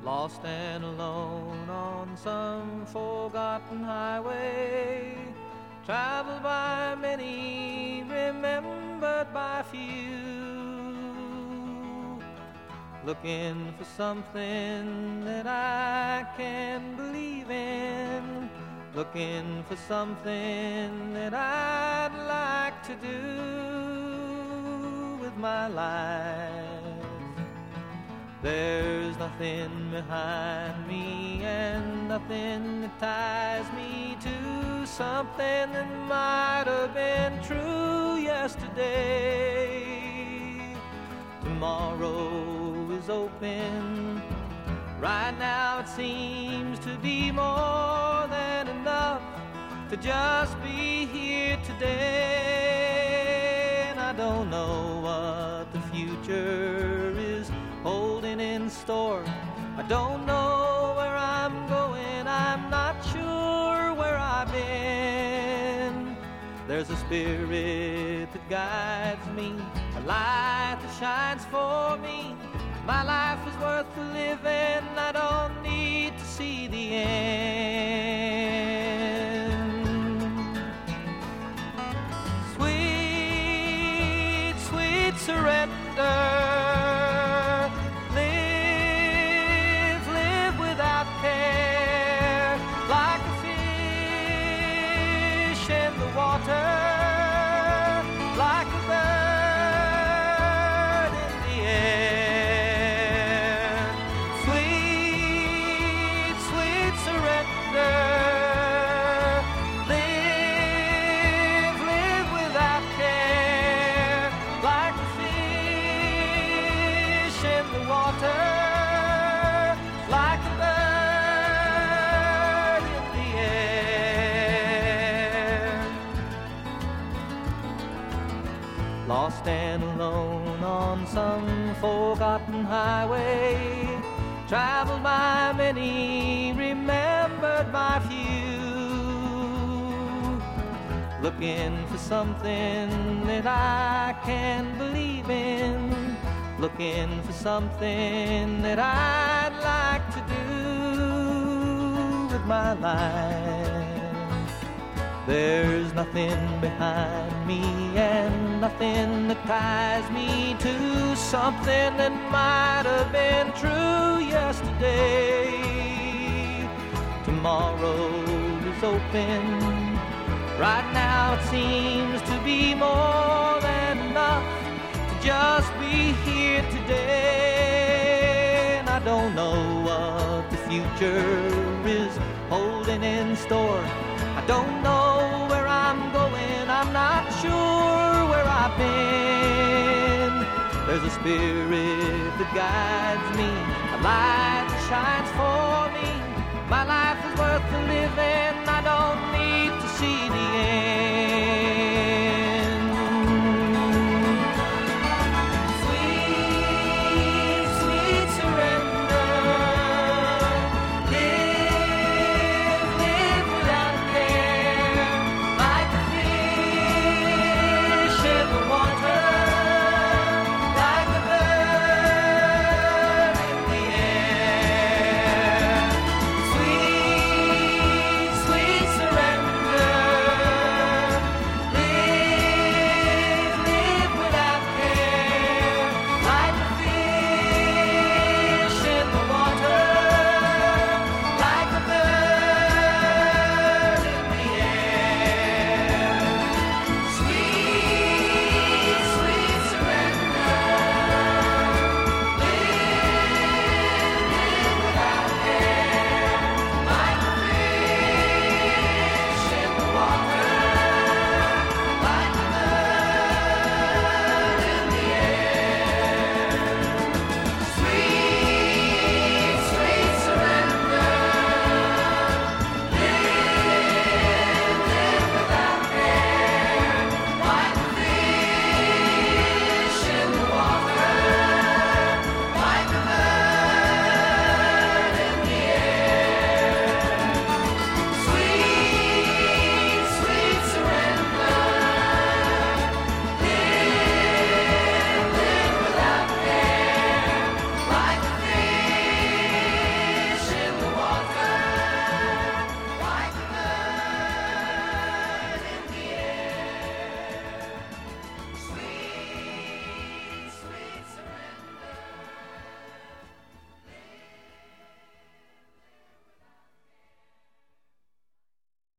lost and alone on some forgotten highway, traveled by many, remembered by few, looking for something that I can believe in, looking for something that I'd like to do with my life. There's nothing behind me and nothing that ties me to something that might have been true yesterday. Tomorrow is open. Right now it seems to be more than enough to just be here today. And I don't know what the future is holding in store. I don't know where I'm going, I'm not sure where I've been. There's a spirit that guides me, a light that shines for me. My life is worth the living, I don't need to see the end. Sweet, sweet surrender. Water, like a bird in the air. Sweet, sweet surrender. Live, live without care, like a fish in the water, like a bird in the air. Lost and alone on some forgotten highway, traveled by many, remembered by few, looking for something that I can believe in, looking for something that I'd like to do with my life. There's nothing behind me and nothing that ties me to something that might have been true yesterday. Tomorrow is open. Right now it seems to be more than enough to just be here today. And I don't know what the future is holding in store. I don't know where I'm going, I'm not sure where I've been. There's a spirit that guides me, a light that shines for